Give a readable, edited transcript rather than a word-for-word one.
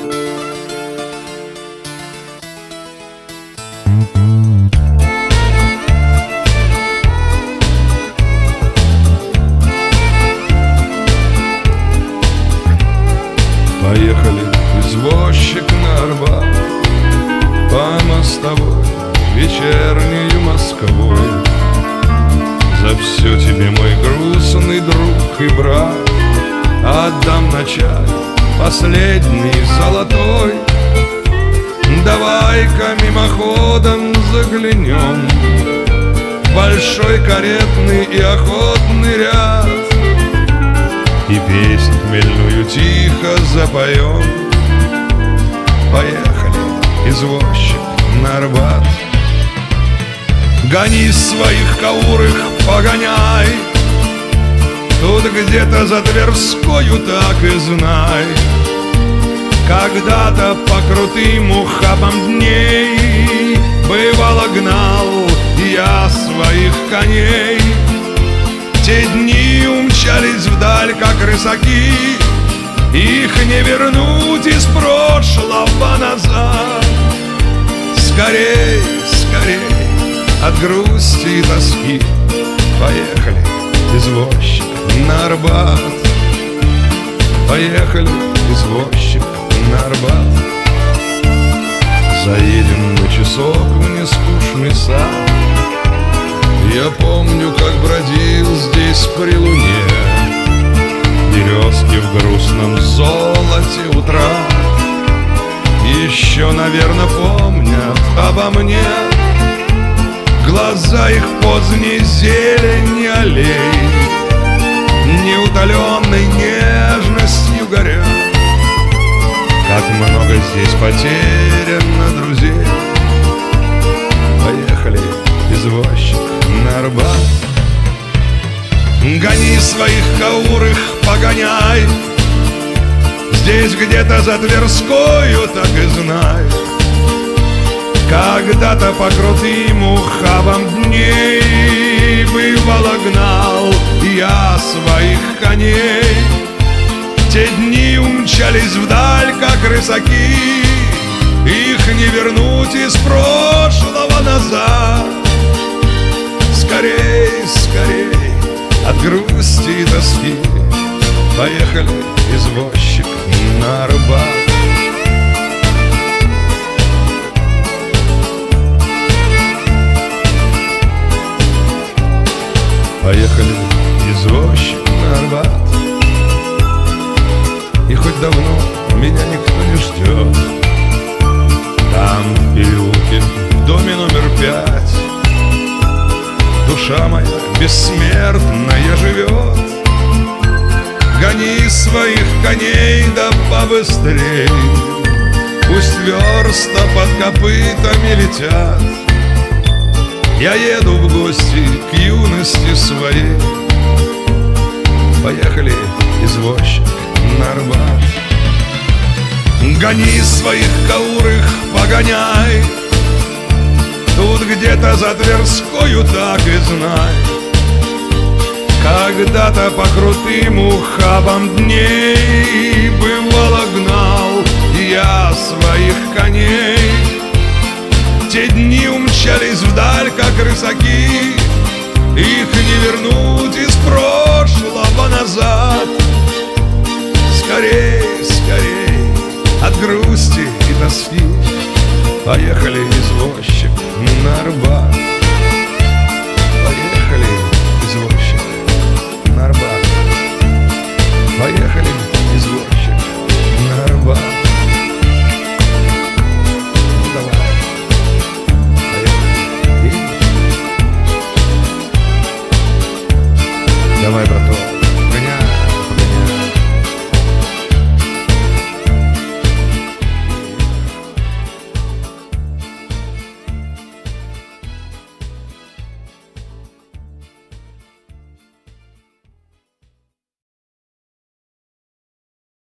Поехали, извозчик, на Арбат, по мостовой, вечернею Москвой. За все тебе, мой грустный друг и брат, отдам начале последний золотой. Давай-ка мимоходом заглянем в большой каретный и охотный ряд, и песнь хмельную тихо запоем. Поехали, извозчик, на Арбат. Гони своих каурых, погоняй, тут где-то за Тверскою, так и знай. Когда-то по крутым ухабам дней бывало гнал я своих коней. Те дни умчались вдаль, как рысаки, их не вернуть из прошлого назад. Скорей, скорей, от грусти и тоски, поехали, извозчик, на Арбат. Поехали, извозчик, на Арбат. Заедем на часок в нескучный сад. Я помню, как бродил здесь при луне, березки в грустном золоте утра. Еще, наверно, помнят обо мне глаза их поздней зелени аллей, неутоленной нежностью горят. Как много здесь потеряно друзей. Поехали, извозчик, на Арбат. Гони своих каурых, погоняй, здесь где-то за Тверскою, так и знай. Когда-то по крутым ухабам дней бывало гнал я своих коней. Те дни умчались вдаль, как рысаки, их не вернуть из прошлого назад. Скорей, скорей, от грусти и тоски, поехали, извозчик, на Арбат. Поехали, извозчик, на Арбат. И хоть давно меня никто не ждет, там в переулке, в доме номер 5, душа моя бессмертная живет. Гони своих коней да побыстрей, пусть верста под копытами летят. Я еду в гости к юности своей. Поехали, извозчик, на Арбат. Гони своих каурых, погоняй, тут где-то за Тверскою, так и знай. Когда-то по крутым ухабам дней бывало гнал я своих коней. Те дни умчались вдаль, как рысаки, их не вернуть из прошлого назад.